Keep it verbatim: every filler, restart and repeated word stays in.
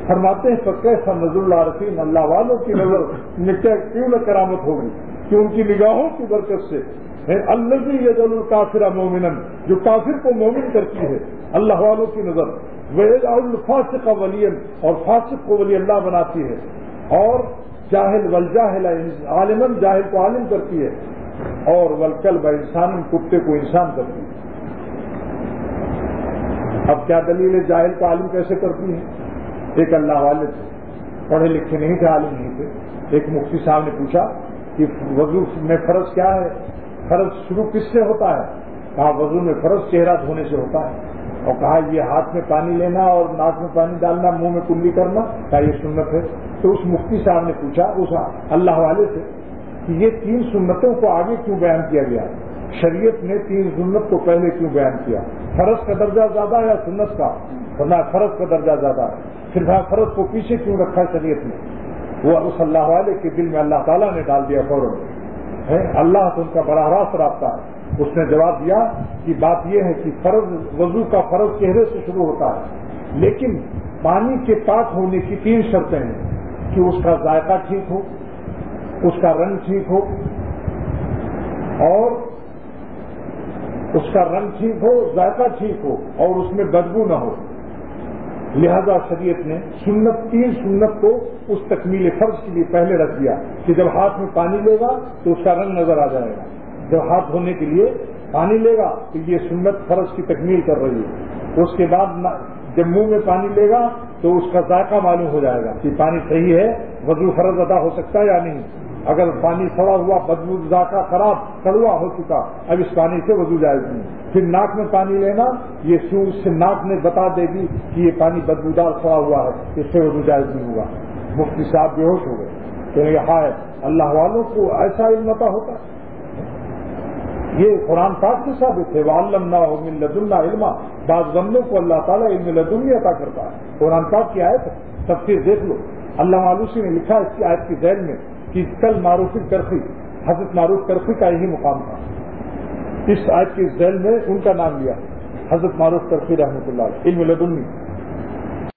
فرماتے ہیں فکیف نظر العارفین، اللہ والوں کی نظر میں کیا کیوں نہ کرامت ہوگی کہ ان کی نگاہوں کی برکت سے الذی یجعل الکافر مومنا، جو کافر کو مومن کرتی ہے اللہ والوں کی نظر، ویجعل الفاسق ولیا، اور فاسق کو ولی اللہ بناتی ہے، اور جاہل والجاہل عالما، جاہل کو عالم کرتی ہے، اور والکلب انسان، کتے کو انسان کرتی ہے۔ اب کیا دلیل ہے جاہل کو عالم کیسے کرتی ہے؟ ایک اللہ والے تھے، پڑھے لکھے نہیں تھے، عالم نہیں تھے، ایک مفتی صاحب نے پوچھا کہ وضو میں فرض کیا ہے، فرض شروع کس سے ہوتا ہے؟ کہا وضو میں فرض چہرہ دھونے سے ہوتا ہے، اور کہا یہ ہاتھ میں پانی لینا اور ناک میں پانی ڈالنا، منہ میں کلی کرنا، کہا یہ سنت ہے۔ تو اس مفتی صاحب نے پوچھا اس اللہ والے سے کہ یہ تین سنتوں کو آگے کیوں بیان کیا گیا؟ شریعت نے تین سنت کو پہلے کیوں بیان کیا؟ فرض کا درجہ زیادہ ہے یا سنت کا؟ ورنہ فرض کا درجہ زیادہ ہے، پھر فرض کو پیچھے کیوں رکھا شریعت نے؟ وہ اس اللہ والے کے دل میں اللہ تعالیٰ نے ڈال دیا فوراً ہے، اللہ تو ان کا براہ راست رابطہ ہے۔ اس نے جواب دیا کہ بات یہ ہے کہ فرض، وضو کا فرض چہرے سے شروع ہوتا ہے، لیکن پانی کے پاک ہونے کی تین شرطیں ہیں کہ اس کا ذائقہ ٹھیک ہو، اس کا رنگ ٹھیک ہو، اور اس کا رنگ ٹھیک ہو، ذائقہ ٹھیک ہو، اور اس میں بدبو نہ ہو۔ لہذا شریعت نے سنت، تین سنت کو اس تکمیل فرض کے لیے پہلے رکھ دیا کہ جب ہاتھ میں پانی لے گا تو اس کا رنگ نظر آ جائے گا، جب ہاتھ دھونے کے لیے پانی لے گا تو یہ سنت فرض کی تکمیل کر رہی ہے۔ اس کے بعد جب منہ میں پانی لے گا تو اس کا ذائقہ معلوم ہو جائے گا کہ پانی صحیح ہے، وضو فرض ادا ہو سکتا ہے یا نہیں۔ اگر پانی سڑا ہوا، بدبو، ذائقہ خراب، کڑوا ہو چکا، اب اس پانی سے وضو جائز نہیں۔ پھر ناک میں پانی لینا، یہ سو سے ناک نے بتا دے گی کہ یہ پانی بدبودار سڑا ہوا ہے، اس سے وضو جائز نہیں ہوا۔ مفتی صاحب بے ہوش ہو گئے کہ یہ ہائے، اللہ والوں کو ایسا علم عطا ہوتا ہے۔ یہ قرآن پاک سے ثابت ہے، وَعَلَّمْنَاهُ مِن لَدُنَّا عِلْمًا، بعض بندوں کو اللہ تعالیٰ علم لدنی عطا کرتا ہے۔ قرآن پاک کی آیت ہے، تفسیر دیکھ لو، علامہ آلوسی نے لکھا اس کی آیت کی ذیل میں کہ کل معروف کرخی، حضرت معروف کرخی کا یہی مقام تھا، اس آیت کی ذیل میں ان کا نام لیا، حضرت معروف کرخی رحمۃ اللہ علیہ، علم لدنی۔